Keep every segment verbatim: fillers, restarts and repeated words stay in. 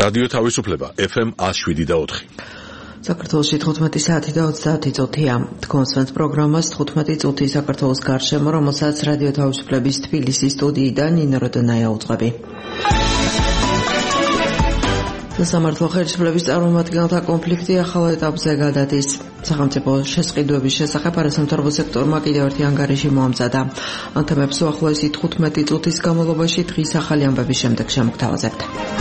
რადიო თავისუფლება ეფ ემ one oh seven და four. საქართველოში თხუთმეტი საათი და ოცდაათი წუთია. თქვენს პროგრამას თხუთმეტი წუთი საქართველოს გარშემო, რომელსაც რადიო თავისუფლების თბილისის სტუდიიდან ნინო როდონაია უძღვები. სამართლო ხელისუფლების წარმომადგენელთა კონფლიქტი ახალ ეტაპზე გადადის. სახელმწიფო შესყიდვების შესახებ არასამთავრობო სექტორმა კიდევ ერთი ანგარიში მოამზადა. ამ თემებს უახლოესი თხუთმეტი წუთის განმავლობაში დღის ახალი ამბების შემდეგ შემოგთავაზებთ.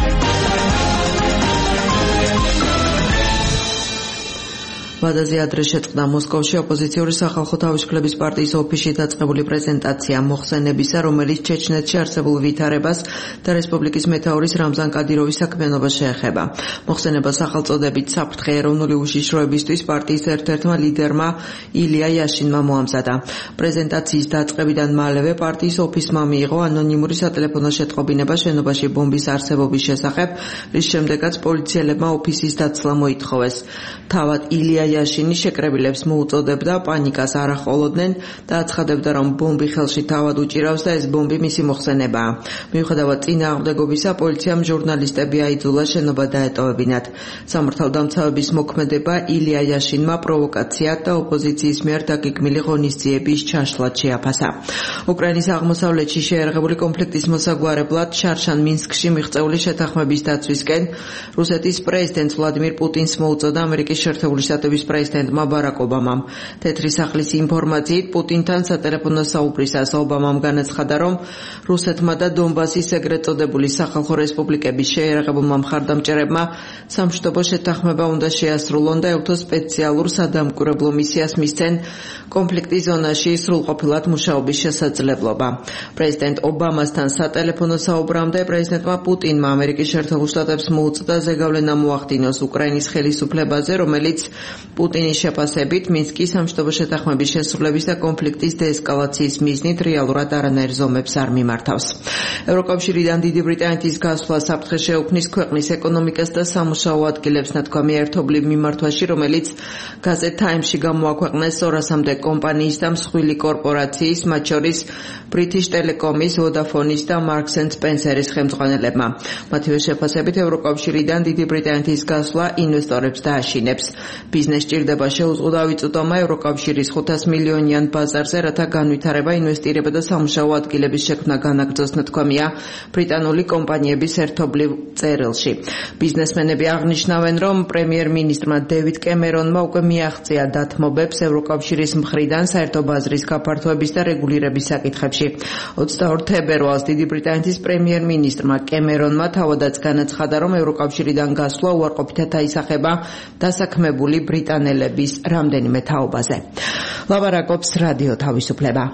ვადაზე ადრე შეწყდა მოსკოვში ოპოზიციური სახალხო თავისუფლების პარტიის ოფისში დაწყებული პრეზენტაცია მოხსენებისა, რომელიც ჩეჩნეთში არსებულ ვითარებას და რესპუბლიკის მეთაურის რამზან კადიროვის საქმიანობას შეეხება. მოხსენება სახელწოდებით საფრთხე ეროვნული უშიშროებისთვის პარტიის ერთ-ერთმა ლიდერმა ილია იაშინმა მოამზადა. პრეზენტაციის დაწყებიდან მალევე პარტიის ოფისმა მიიღო ანონიმური სატელეფონო შეტყობინება შენობაში ბომბის არსებობის შესახებ, რის შემდეგაც პოლიციელებმა ოფისის დაცლა მოითხოვეს. თავად ილია იაშინი შეკრებილებს მოუწოდებდა პანიკას არ ახოლოდნენ და აცხადებდა, რომ ბომბი ხელში თავად უჭირავს და ეს ბომბი მისი მოხსენებაა. მიუხედავად წინააღმდეგობისა, პოლიციამ ჟურნალისტები აიძულა შენობა დაეტოვებინათ. სამართალდამცავების მოქმედება ილია იაშინმა პროვოკაციად და ოპოზიციის მიერ დაგეგმილი ღონისძიების ჩაშლად შეაფასა. უკრაინის აღმოსავლეთში შეერაღებული კონფლიქტის მოსაგვარებლად შარშან მინსკში მიღწეული შეთანხმების დაცვისკენ რუსეთის პრეზიდენტ ვლადიმირ პუტინს მოუწოდა ამერიკის შეერთებული შტატების პრეზიდენტმა ბარაკ ობამამ. თეთრი სახლის ინფორმაციით პუტინთან სატელეფონო საუბრისას ობამამ განაცხადა, რომ რუსეთმა და დონბასის ეგრეთ წოდებული სახალხო რესპუბლიკების შეერაღებულმა მხარდამჭერებმა სამშვიდობო შეთანხმება უნდა შეასრულონ და ეუთოს სპეციალურ სადამკვირვებლო მისიას მისცენ კონფლიქტის ზონაში სრულყოფილად მუშაობის შესაძლებლობა. პრეზიდენტ ობამასთან სატელეფონო საუბრამდე პრეზიდენტმა პუტინმა ამერიკის შეერთებულ შტატებს მოუწოდა ზეგავლენა მოახდინოს უკრაინის ხელისუფლებაზე, რომელიც პუტინის შეფასებით მინსკის სამშვიდობო შეთანხმების შესრულების და კონფლიქტის დეესკალაციის მიზნით რეალურად არანაირ ზომებს არ მიმართავს. ევროკავშირიდან დიდი ბრიტანეთის გასვლა საფრთხე შეუქმნის ქვეყნის ეკონომიკას და სამუშაო ადგილებს, ნათქვამია ერთობლივ მიმართვაში, რომელიც გაზეთ Times-ში გამოაქვეყნეს ორასამდე კომპანიის და მსხვილი კორპორაციის, მათ შორის British Telecom-ის, Vodafone-ის და Marks and Spencer-ის ხელმძღვანელებმა. მათივე შეფასებით ევროკავშირიდან დიდი ბრიტანეთის გასვლა ინვესტორებს დააშინებს. ბიზნეს ჭირდება შეუზღუდავი წვდომა ევროკავშირის ხუთას მილიონიან ბაზარზე, რათა განვითარება, ინვესტირება და სამუშაო ადგილების შექმნა განაგრძოს, ნათქვამია ბრიტანული კომპანიების ერთობლივ წერილში. ბიზნესმენები აღნიშნავენ, რომ პრემიერ-მინისტრმა დევიდ კემერონმა უკვე მიაღწია დათმობებს ევროკავშირის მხრიდან საერთო ბაზრის გაფართოების და რეგულირების საკითხებში. ოცდაორ თებერვალს დიდი ბრიტანეთის პრემიერ-მინისტრმა კემერონმა თავადაც განაცხადა, რომ ევროკავშირიდან გასვლა უარყოფითად აისახება დასაქმებული ბრიტანელების რამდენიმე თაობაზე. ლაბარაკობს რადიო თავისუფლება.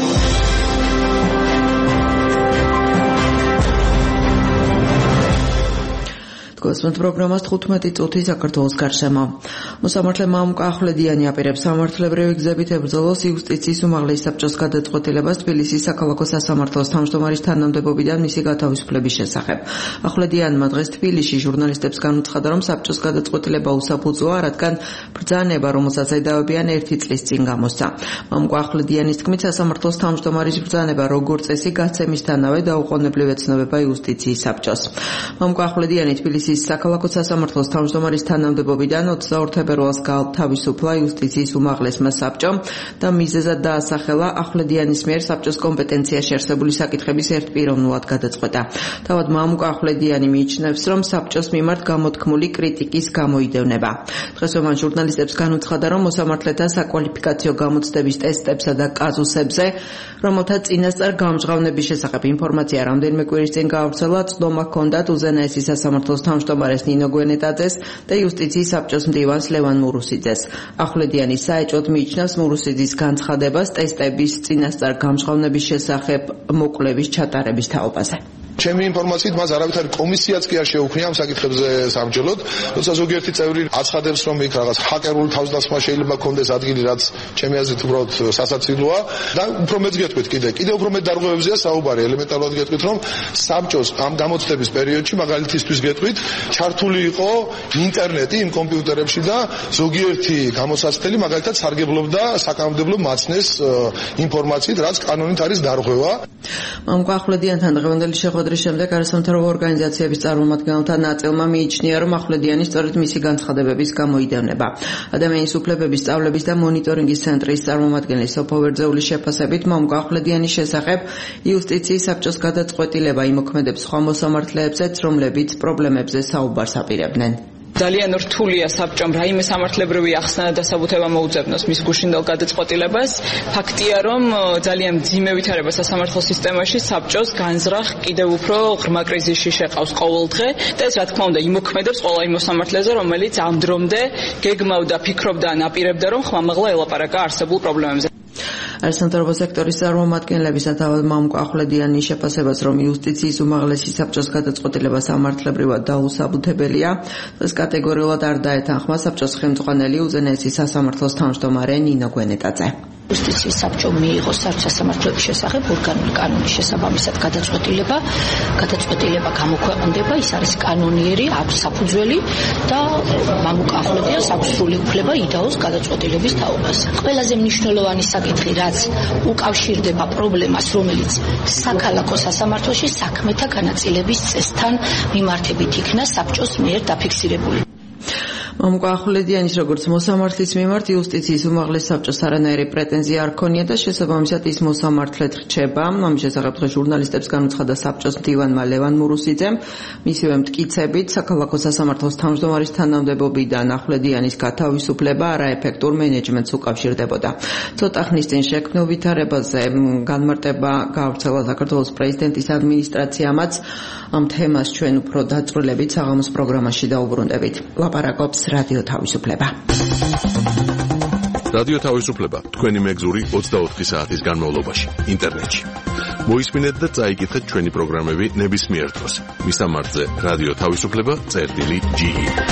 გასვენთ პროგრამას თხუთმეტი წუთი საქართველოს გარშემო. მოსამართლემა მკახვლედიანი აპირებს სამართლებრივი გზებით ებრძოლოს იუსტიციის უმაღლესი საბჭოს გადაწყვეტილებას თბილისის საქალაქო სასამართლოს თავმჯდომარის თანამდებობიდან მისი გათავისუფლების შესახებ. ახვლედიანმა დღეს თბილისში ჟურნალისტებს განუცხადა, რომ საბჭოს გადაწყვეტილება უსაფუძოა, რადგან ბრძანება, რომელსაც ედავებიან ერთი წლის წინ გამოსცა. მკახვლედიანის თქმით, სასამართლოს თავმჯდომარის ბრძანება როგორც წესი გაცემისთანავე დაუყოვნებლივ ეცნობება იუსტიციის საბჭოს. მკახვლედიანი თბილისის საქალაქო სასამართლოს თავმჯდომარის თანამდებობიდან ოცდაორ თებერვალს გაათავისუფლა იუსტიციის უმაღლესმა საბჭომ და მიზეზად დაასახელა ახვლედიანის მიერ საბჭოს კომპეტენციაში არსებული საკითხების ერთპიროვნულად გადაწყვეტა. თავად მამუკა ახვლედიანი მიიჩნევს, რომ საბჭოს მიმართ გამოთქმული კრიტიკის გამოიდევნება. დღეს მან ჟურნალისტებს განუცხადა, რომ მოსამართლეთა საკვალიფიკაციო გამოცდების ტესტებსა და კაზუსებზე, რომელთა წინასწარ გამჟღავნების შესახებ ინფორმაცია რამდენიმე კვირის წინ გაავრცელა, წდომა ჰქონდათ უზენაესი სასამართლოს თავმჯდომარეს ნინო გვენეტაძეს და იუსტიციის საბჭოს მდივანს ლევან მურუსიძეს. ახვლედიანი საეჭვოდ მიიჩნევს მურუსიძის განცხადებას ტესტების წინასწარ გამჟღავნების შესახებ მოკვლევის ჩატარების თაობაზე. ჩემი ინფორმაციით მას არავითარი კომისიაც კი არ შეუქმნია ამ საკითხებზე საბრძოლოდ, როცა ზოგიერთი წევრი აცხადებს, რომ იქ რაღაც ჰაკერული თავდასხმა შეიძლება კონდეს ადგილი, რაც ჩემი აზრით უბრალოდ სასაცილოა და უფრო მეც გეტყვით კიდე, კიდე უფრო მეტ დარღვევებზეა საუბარი, ელემენტარულად გეტყვით, რომ საბჭოს ამ გამოცდების პერიოდში მაგალითისთვის გეტყვით, ჩართული იყო ინტერნეტი იმ კომპიუტერებში და ზოგიერთი გამოსაცდელი მაგალითად სარგებლობდა საკანონმდებლო მაცნეს ინფორმაციით, რაც კანონით არის დარღვევა. მამუკა ახვლედიანთან დღევანდელი შეხვედრა მოადრის შემდეგ არასამთავრობო ორგანიზაციების წარმომადგენელთა ნაწილმა მიიჩნია, რომ ახვლედიანი სწორედ მისი განცხადებების გამო იდევნება. ადამიანის უფლებების სწავლების და მონიტორინგის ცენტრის წარმომადგენლის სოფო ვერძეულის შეფასებით მამუკა ახვლედიანის შესახებ იუსტიციის საბჭოს გადაწყვეტილება იმოქმედებს სხვა მოსამართლეებზეც, რომლებიც პრობლემებზე საუბარს აპირებდნენ. ძალიან რთულია საბჭომ რაიმე სამართლებრივი ახსნა და დასაბუთება მოუძებნოს მის გუშინდელ გადაწყვეტილებას. ფაქტია, რომ ძალიან მძიმე ვითარება სასამართლო სისტემაში საბჭოს განზრახ კიდევ უფრო ღრმა კრიზისში შეყავს ყოველდღე და ეს რა თქმა უნდა იმოქმედებს ყველა იმ მოსამართლეზე, რომელიც ამ დრომდე გეგმავდა, ფიქრობდა ან აპირებდა, რომ ხმამაღლა ელაპარაკა არსებულ პრობლემებზე. არასამთავრობო სექტორის წარმომადგენლებისა თავად მამუკა ახვლედიანის შეფასებას, რომ იუსტიციის უმაღლესი საბჭოს გადაწყვეტილება სამართლებრივად დაუსაბუთებელია, ეს კატეგორიულად არ დაეთანხმა საბჭოს ხელმძღვანელი უზენაესი სასამართლოს თავმჯდომარე ნინო გვენეტაძე. იუსტიციის საბჭომ მიიღო სასამართლოების შესახებ ორგანული კანონის შესაბამისად გადაწყვეტილება. გადაწყვეტილება გამოქვეყნდება, ის არის კანონიერი, აქვს საფუძველი და მამუკა ახვლედიანს აქვს სრული უფლება იდაოს გადაწყვეტილების თაობას. ყველაზე მნიშვნელოვანი საკითხი, რაც უკავშირდება პრობლემას, რომელიც საქალაქო სასამართლოში საქმეთა განაწილების წესთან მიმართებით იქნა საბჭოს მიერ დაფიქსირებული. მამუკა ახვლედიანის როგორც მოსამართლის მიმართ იუსტიციის უმაღლეს საბჭოს არანაირი პრეტენზია არ ქონია და შესაბამისად ის მოსამართლედ რჩება. ამის შესახებ დღეს ჟურნალისტებს განუცხადა საბჭოს მდივანმა ლევან მურუსიძემ. მისივე მტკიცებით, საქალაქო სასამართლოს თავმჯდომარის თანამდებობიდან ახვლედიანის გათავისუფლება არაეფექტურ მენეჯმენტს უკავშირდებოდა. ცოტა ხნის წინ შექმნილ ვითარებაზე განმარტება გავრცელა საქართველოს პრეზიდენტის ადმინისტრაციამაც. ამ თემას ჩვენ უფრო დაწვრილებით საღამოს პროგრამაში დაუბრუნდებით. ლაპარაკობს რადიო თავისუფლება. რადიო თავისუფლება თქვენი მეგზური ოცდაოთხი საათის განმავლობაში ინტერნეტში. მოისმინეთ და წაიკითხეთ ჩვენი პროგრამები ნებისმიერ დროს. მისამართზე რადიო თავისუფლება წერტილი ჯი.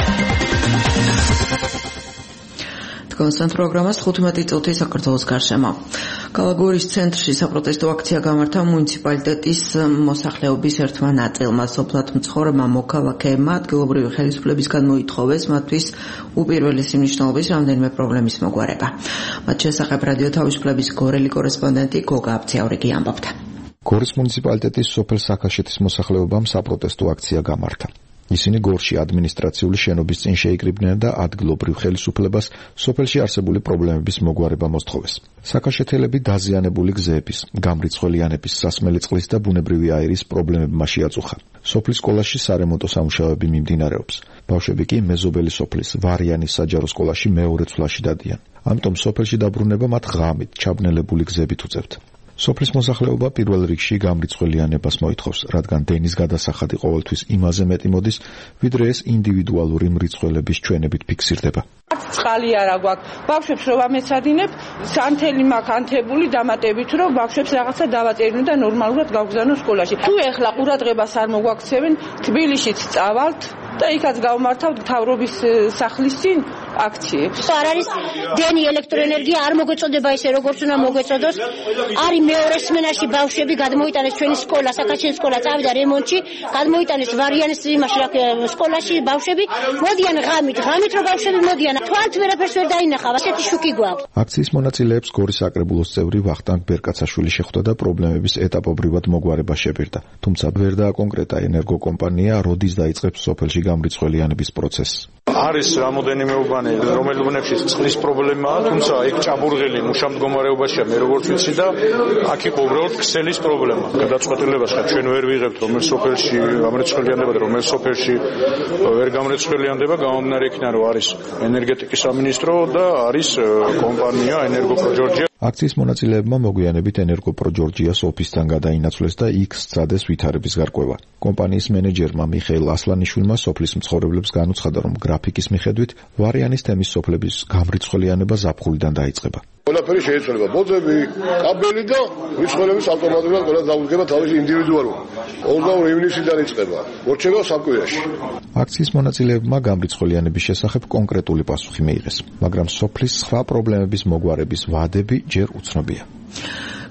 კონსტანტ პროგრამას ხუთმეტი წუთი საქართველოს გარშემო. კალაგურის ცენტრში საპროტესტო აქცია გამართა მუნიციპალიტეტის მოსახლეობის ერთმა ნაწილმა. სოფლად მცხოვრებმა მოქალაქეებმა ადგილობრივი ხელისუფლებისგან მოითხოვეს მათთვის უპირველესი მნიშვნელობის რამდენიმე პრობლემის მოგვარება. მათ შესახებ რადიო თავისუფლების გორელი კორესპონდენტი გოგა აბციაურიგი ამბობდა. გორის მუნიციპალიტეტის სოფელ საქაშეთის მოსახლეობამ საპროტესტო აქცია გამართა. ისინი გორში ადმინისტრაციული შენობის წინ შეიკრიბნენ და ადგილობრივ ხელისუფლებას სოფელში არსებული პრობლემების მოგვარება მოსთხოვეს. საქაშეთელები დაზიანებული გზების, გამრიცხველიანების, სასმელი წყლის და ბუნებრივი აირის პრობლემებმა შეაწუხა. სოფლის სკოლაში სარემონტო სამუშაოები მიმდინარეობს. ბავშვები კი მეზობელი სოფლის ვარიანის საჯარო სკოლაში მეორე ცვლაში დადიან. ამიტომ სოფელში დაბრუნება მათ ღამით ჩაბნელებული გზებით უწევთ. სოფლის მოსახლეობა პირველ რიგში გამრიცხველიანებას მოითხოვს, რადგან დენის გადასახადი ყოველთვის იმაზე მეტი მოდის, ვიდრე ეს ინდივიდუალური მრიცხველების ჩვენებით ფიქსირდება. წყალი არა გვაქვს. ბავშვებს რომ ამეცადინებ, სანთელი მაქვს ანთებული დამატებით, რომ ბავშვებს რაღაცა დავაწერინო და ნორმალურად გავგზავნო სკოლაში. თუ ეხლა ყურადღებას არ მოგვაქცევენ, თბილისშიც წავალთ და იქაც გავმართავთ მთავრობის სახლის წინ აქციებს. არ არის დენი ელექტროენერგია არ მოგეწოდება ისე როგორც უნდა მოგეწოდოს. არის მეორე სმენაში ბავშვები გადმოიტანეს ჩვენი სკოლა, საქაჩენის სკოლა წავიდა რემონტში, გადმოიტანეს ვარიანის იმაში სკოლაში ბავშვები მოდიან ღამით, ღამით რომ ბავშვები მოდიან, თვალთ ვერაფერს ვერ დაინახავ, ასეთი შუქი გვაქვს. აქციის მონაწილეებს გორის საკრებულოს წევრი ვახტანგ ბერკაცაშვილი შეხვდა და პრობლემების ეტაპობრივად მოგვარება შეპირდა. თუმცა ვერ დააკონკრეტა ენერგოკომპანია, როდის დაიწყებს სოფელში გამრიცხველიანების პროცესს. არის რამოდენიმე უბანი, რომელებშიც წყლის პრობლემაა, თუმცა ეგ ჭაბურღილი მუშა მდგომარეობაშია, მე როგორც ვიცი და აქ იყო უბრალოდ ქსელის პრობლემა. გადაწყვეტილებას ჩვენ ვერ ვიღებთ, რომელ სოფელში გამრიცხველიანდება და რომელ სოფელში ვერ გამრიცხველიანდება, გამომდინარე იქიდან, რომ არის ენერგეტიკის სამინისტრო და არის კომპანია ენერგოპროჯორჯია. აქციის მონაწილეებმა მოგვიანებით ენერგოპროჯორჯიას ოფისთან გადაინაცვლეს და იქ სცადეს ვითარების გარკვევა. კომპანიის მენეჯერმა მიხეილ ასლანიშვილმა სოფლის მცხოვრებლებს განუცხადა, რომ გრაფიკის მიხედვით ვარიანის თემის სოფლების გამრიცხველიანება ზაფხულიდან დაიწყება. ყველაფერი შეიძლება ბოძები, კაბელი და მრიცხველების ავტომატურად ყველა დაუდგება თავისი ინდივიდუალურად. ოცდაორი ივნისიდან იწყება, მორჩება სამკვირაში. აქციის მონაწილეებმა გამრიცხველიანების შესახებ კონკრეტული პასუხი მიიღეს, მაგრამ სოფლის სხვა პრობლემების მოგვარების ვადები ჯერ უცნობია.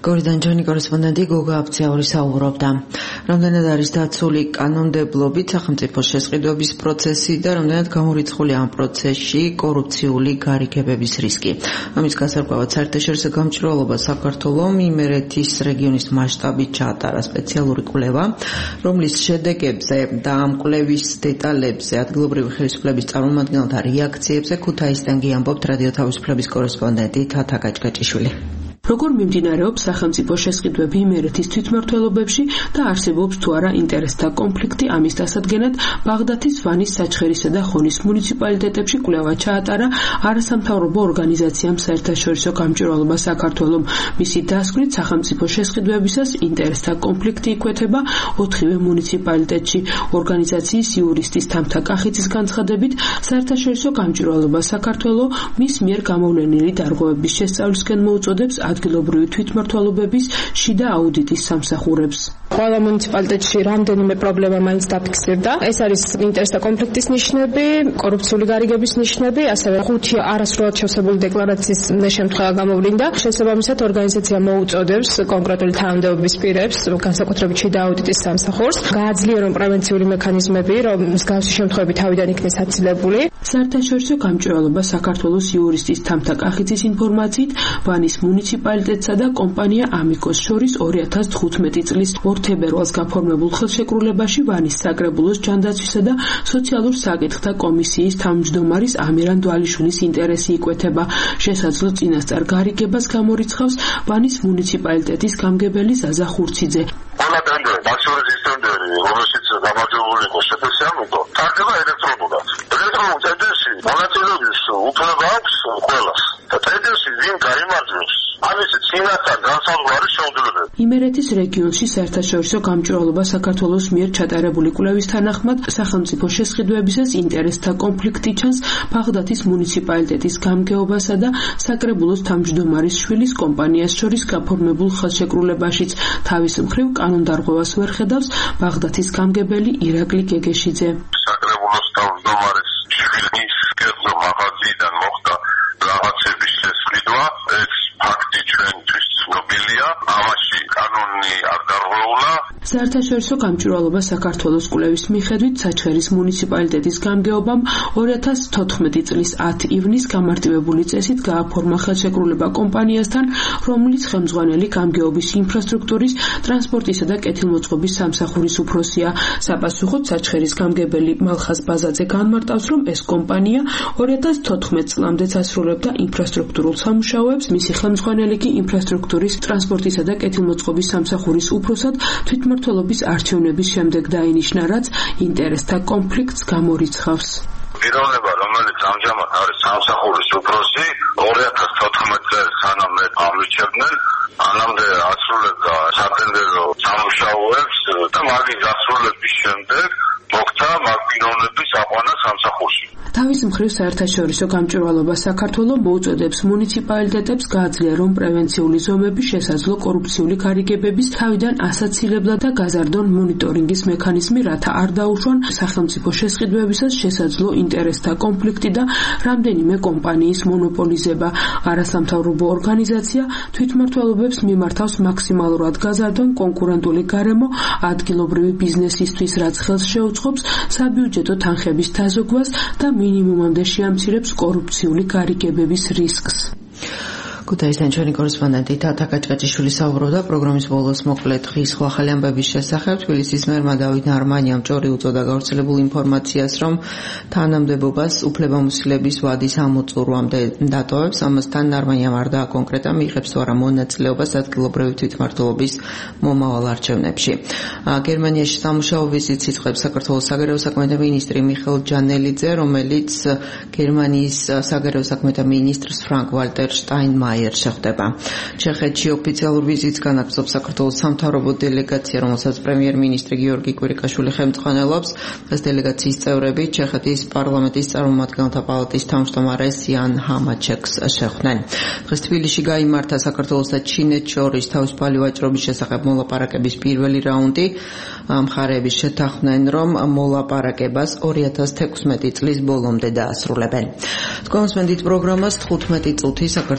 გორიდან ჯონი კორესპონდენტი გოგა აფციაური საუბრობდა. Რამდენად არის დაცული კანონმდებლობით სახელმწიფოს შესყიდვების პროცესი და რამდენად გამორიცხული ამ პროცესში კორუფციული გარიგებების რისკი. Ამის გასარკვევად საერთაშორისო გამჭვირვალობა საქართველოს იმერეთის რეგიონის მასშტაბით ჩაატარა სპეციალური კვლევა, რომლის შედეგებზე და ამ კვლევის დეტალებზე ადგილობრივი ხელისუფლების წარმომადგენელთა რეაქციებზე ქუთაისიდან გიამბობთ რადიო თავისუფლების კორესპონდენტი თათა გაჭგაჭიშვილი. Როგორ მიმდინარეობს სახელმწიფო შესყიდვები იმერეთის თვითმმართველობებში და არსებობს თუ არა ინტერესთა კონფლიქტი, ამის დასადგენად ბაღდათის, ვანის, საჩხერისა და ხონის მუნიციპალიტეტებში კვლევა ჩაატარა არასამთავრობო ორგანიზაციამ საერთაშორისო გამჭვირვალობა საქართველოს. მისი დასკვნით სახელმწიფო შესყიდვებისას ინტერესთა კონფლიქტი იკვეთება ოთხივე მუნიციპალიტეტში. ორგანიზაციის იურისტის თამთა კახიძის განცხადებით, საერთაშორისო გამჭვირვალობა საქართველოს მის მიერ გამოვლენილი დარღვევების შესწავლისკენ მოუწოდებს ადგილობრივი თვითმმართველობების შიდა აუდიტის სამსახურებს. Ყველა მუნიციპალიტეტში რამდენიმე პრობლემა მაინც დაფიქსირდა. ეს არის ინტერესთა კონფლიქტის ნიშნები, კორუფციული გარიგების ნიშნები, ასევე ხუთი არასრულად შევსებული დეკლარაციის შემთხვევა გამოვლინდა. შესაბამისად ორგანიზაცია მოუწოდებს კონკრეტული თანამდებობის პირებს, განსაკუთრებით შიდა აუდიტის სამსახურს, გააძლიერონ პრევენციული მექანიზმები, რომ მსგავსი შემთხვევები თავიდან იქნეს აცილებული. საერთაშორისო გამჭვირვალობა საქართველოს იურისტის თამთა კახიძის ინფორმაციით, ვანის მუნიციპალიტეტსა და კომპანია ამიკოს შორის ორი ათას თხუთმეტი წლის ორ თებერვალს გაფორმებულ ხელშეკრულებაში ვანის საკრებულოს ჯანდაცვისა და სოციალურ საკითხთა კომისიის თავმჯდომარის ამირან დვალიშვილის ინტერესი იკვეთება. შესაძლო წინასწარ გარიგებას გამორიცხავს ვანის მუნიციპალიტეტის გამგებელი ზაზა ხურციძე. ყველა ტენდერი, მაქსიმალიზის ტენდერი, რომელშიც გამარჯვებული იყო შეფასე ამიკო, თარდება ელექტრონულად. ელექტრონულ ტენდერში მონაწილეობის უფლება აქვს ყველას. და ტენდერში ვინ გაიმარჯვებს, ამის წინასწარ განსაზღვრული არის შეუძლებელი. იმერეთის რეგიონში საერთაშორისო გამჭვირვალობა საქართველოს მიერ ჩატარებული კვლევის თანახმად სახელმწიფო შესყიდვებისას ინტერესთა კონფლიქტი ჩანს ბაღდათის მუნიციპალიტეტის გამგეობასა და საკრებულოს თავმჯდომარის შვილის კომპანიას შორის გაფორმებულ ხელშეკრულებაშიც. თავის მხრივ კანონდარღვევას ვერ ხედავს ბაღდათის გამგებელი ირაკლი გეგეშიძე. საკრებულოს თავმჯდომარის შვილის კერძო მაღაზიიდან მოხდა რაღაცების შესყიდვა, ეს ფაქტი ჩვენთვის ცნობილია, ამაში კანონი არ დარღვეულა. საერთაშორისო გამჭვირვალობა საქართველოს კვლევის მიხედვით საჩხერის მუნიციპალიტეტის გამგეობამ ორი ათას თოთხმეტი წლის ათი ივნისს გამარტივებული წესით გააფორმა ხელშეკრულება კომპანიასთან, რომლის ხელმძღვანელი გამგეობის ინფრასტრუქტურის, ტრანსპორტისა და კეთილმოწყობის სამსახურის უფროსია. საპასუხოდ საჩხერის გამგებელი მალხაზ ბაზაძე განმარტავს, რომ ეს კომპანია ორი ათას თოთხმეტ წლამდე ასრულებდა ინფრასტრუქტურულ სამუშაოებს, მისი ხელმძღვანელი კი ინფრასტრუქტურის, ტრანსპორტისა და კეთილმოწყობის სამსახურის უფროსად თვითმმართველობის არჩევნების შემდეგ დაინიშნა, რაც ინტერესთა კონფლიქტს გამორიცხავს. პიროვნება, რომელიც ამჟამად არის სამსახურის უფროსი, ორი ათას თოთხმეტ წელს სანამ ამირჩევდნენ, ანამდე ასრულებდა სატენდერო სამუშაოებს და მაგის ასრულების შემდეგ მოხდა მაგ პიროვნების აყვანა სამსახურში. თავის მხრივ საერთაშორისო გამჭვირვალობა საქართველოს მოუწოდებს მუნიციპალიტეტებს გააძლიერონ პრევენციული ზომები შესაძლო კორუფციული გარიგებების თავიდან ასაცილებლად და გაზარდონ მონიტორინგის მექანიზმი, რათა არ დაუშვან სახელმწიფო შესყიდვებისას შესაძლო ინტერესთა კონფლიქტი და რამდენიმე კომპანიის მონოპოლიზება. არასამთავრობო ორგანიზაცია თვითმმართველობებს მიმართავს მაქსიმალურად გაზარდონ კონკურენტული გარემო ადგილობრივი ბიზნესისთვის, რაც ხელს შეუწყობს საბიუჯეტო თანხების დაზოგვას და მინიმუმამდე შეამცირებს კორუფციული გარიგებების რისკს. ქუთაისიდან ჩვენი კორესპონდენტი თათა გაჭგაჭიშვილი საუბრობდა პროგრამის ბოლოს მოკლე დღის სხვა ახალი ამბების შესახებ. თბილისის მერმა დავით ნარმანიამ ჭორი უწოდა გავრცელებულ ინფორმაციას, რომ თანამდებობას უფლებამოსილების ვადის ამოწურვამდე დატოვებს. ამასთან ნარმანიამ არ დააკონკრეტა მიიღებს თუ არა მონაწილეობას ადგილობრივი თვითმმართველობის მომავალ არჩევნებში. გერმანიაში სამუშაო ვიზიტს იწყებს საქართველოს საგარეო საქმეთა მინისტრი მიხეილ ჯანელიძე, რომელიც გერმანიის საგარეო საქმეთა მინისტრს ფრანკ ვალტერ შტაინმაიერს შეხვდება. ჩეხეთში ოფიციალურ ვიზიტს განაგრძობს საქართველოს სამთავრობო დელეგაცია, რომელსაც პრემიერ-მინისტრი გიორგი კვირიკაშვილი ხელმძღვანელობს. ეს დელეგაციის წევრები ჩეხეთის პარლამენტის წარმომადგენელთა პალატის თავმჯდომარეს იან ჰამაჩეკს შეხვდნენ. დღეს თბილისში გაიმართა საქართველოს და ჩინეთს შორის თავისუფალი ვაჭრობის შესახებ მოლაპარაკების პირველი რაუნდი. მხარეები შეთანხმდნენ, რომ მოლაპარაკებას ორი ათას თექვსმეტი წლის ბოლომდე დაასრულებენ. თქვენს მენდით პროგრამას თხუთმეტი წუთი საქართველოს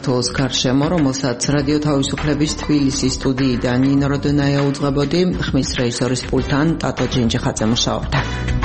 გარშემო, რომელსაც რადიო თავისუფლების თბილისის სტუდიიდან ნინო როდონაია უძღვებოდი, ხმის რეჟისორის პულტთან ტატო ჯინჯიხაძე მუშაობდა.